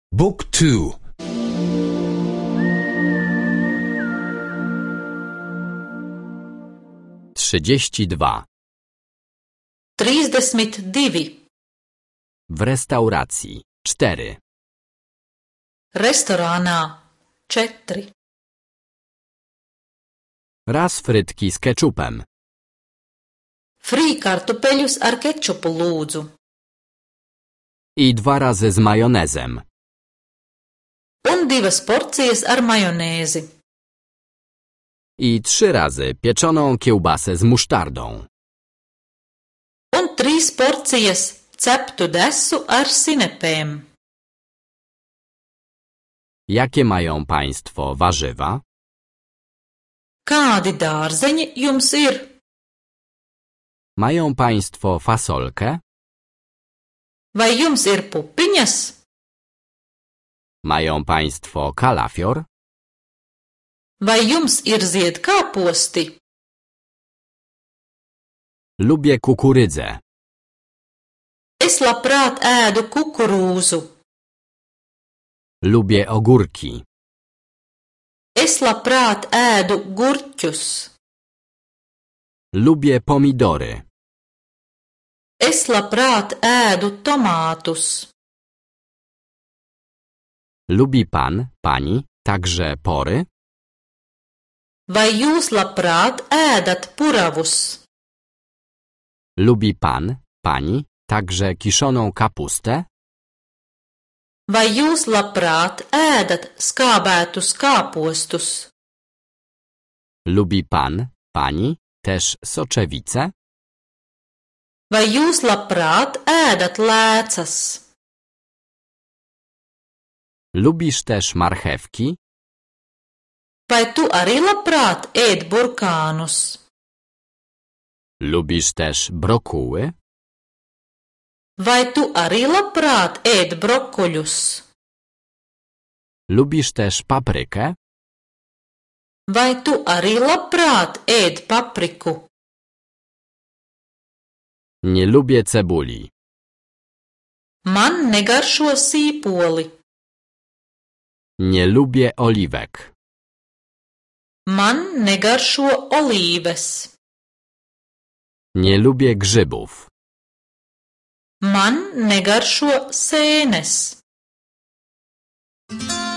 Book 2. 32. 32. W restauracji 4. Restorānā 4. Raz frytki z keczupem. Frī kartupeļus ar kečupu lūdzu. I 2 razy z majonezem. Un 2 porcijas ar majonēzi. I 3 razy pieczoną kiełbasę z musztardą. Un 3 porcijas ceptu desu ar sinepēm. Jakie mają państwo warzywa? Kādi dārzeņi jums ir? Mają państwo fasolkę? Vai jums ir pupiņas? Mają państwo kalafior? Vai jums ir ziedkāposti? Lubię kukurydzę. Es labprāt ēdu kukurūzu. Lubię ogórki. Es labprāt ēdu gurķus. Lubię pomidory. Es labprāt ēdu tomātus. Lubi pan, pani, także pory? Vai jūs labprāt ēdat puravus? Lubi pan, pani, także kiszoną kapustę? Vai jūs labprāt ēdat skābētus kāpostus? Lubi pan, pani, też soczewicę? Vai jūs labprāt ēdat lēcas? Lubisz też marchewki? Vai tu arī labprāt ēd burkānus? Lubisz też brokuły? Vai tu arī labprāt ēd brokoļus? Lubisz też paprykę? Vai tu arī labprāt ēd papriku? Nie lubię cebuli. Man negaršo sīpoli. Nie lubię oliwek. Man negaršo olīves. Nie lubię grzybów. Man negaršo sēnes.